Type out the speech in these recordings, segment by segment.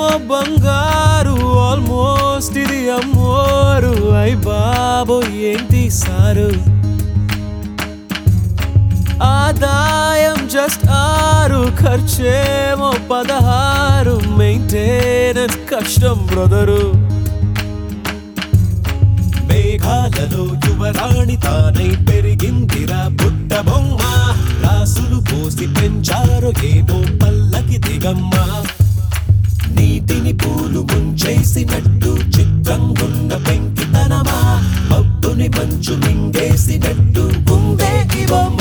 బంగారు ఆల్మోస్ట్ ఇది అమ్మోరు అయ్ బాబో ఏంటి సారు ఆదాయం జస్ట్ 6 ఖర్చేమో 16 మెయింటెనెన్స్ కష్టం బ్రదరు మేఘాలలో యువరాణి తానై పెరిగిందిరా బుట్ట బొమ్మ రాసులు పోసి పెంచారు ఏమో పల్లకి దిగమ్మ నీటిని పూలు ముంచేసినట్టు చిత్రంగున్న పెంకితనమా మబ్బుని మంచు మింగేసినట్టు ఉందే ఈ బొమ్మ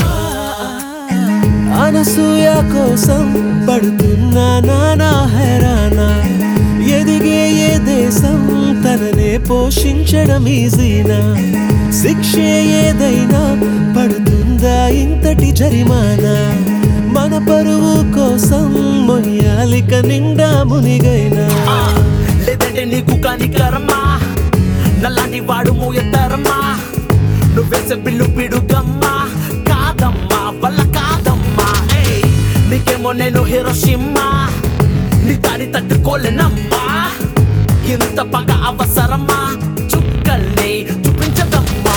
అనసూయ కోసం పడుతున్నా నానా హైరానా ఎదిగే ఏ దేశం తననే పోషించడం ఈజీనా శిక్షే ఏదైనా పడుతుందా ఇంతటి జరిమానా మన పరువు కోసం మొయ్యాలిక నిండా మునిగైనా లేదంటే నీకు కాని కర్మ నల్లాంటి వాడు మోయతరమా నువ్వేసే బిల్లు పిడుగమ్మా కాదమ్మా వల్ల కాదమ్మా నీకేమో నేను హీరోషిమ్మా నీ దాడి తట్టుకోలేనమ్మా ఇంత పగ అవసరమా చుక్కల్ని చూపించదమ్మా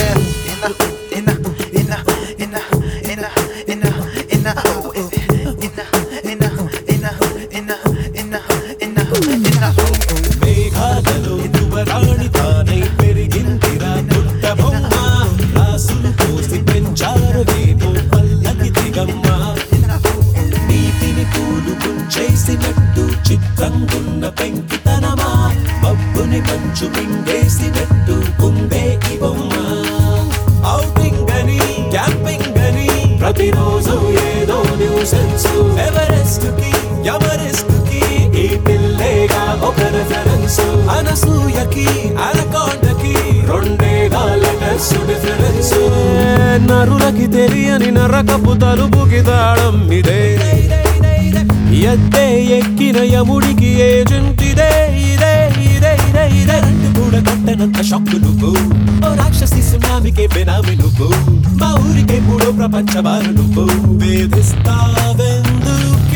మేఘాలలో యువరాణి తానై పెరిగిందిరా బుట్ట బొమ్మ రాసులు పోసి పెంచారు ఏమో పల్లకి దిగమ్మ నీటిని పూలు ముంచేసినట్టు చిత్రంగున్న పెంకితనమా మబ్బుని మంచు మింగేసినట్టు ఉందే ఈ బొమ్మ ఔటింగ్ అని క్యాంపింగ్ అని ప్రతిరోజు ఏదో న్యూసెన్స్ ఎవరెస్ట్ కి ఎవరెస్ట్ కి ఈ పిల్లేగా ఒక రెఫరెన్స్ అనసూయకి అనకొండకి రెండేగా లెటర్స్ డిఫరెన్స్ నరులకి తెలియని నరకపు తలుపుకి తాళం ఇదే ఎత్తే ఎక్కిన యముడికి ఏజెంట్ ఇదే ఇదే ఇదే ఇదే ఇదే కూడా కట్టనంత షాక్ నువ్వు ఓ రాక్షసి సునామికే బెనామి నువ్వు మా ఊరికే మూడో ప్రపంచ బారు నువ్వు వేధిస్తావెందుకే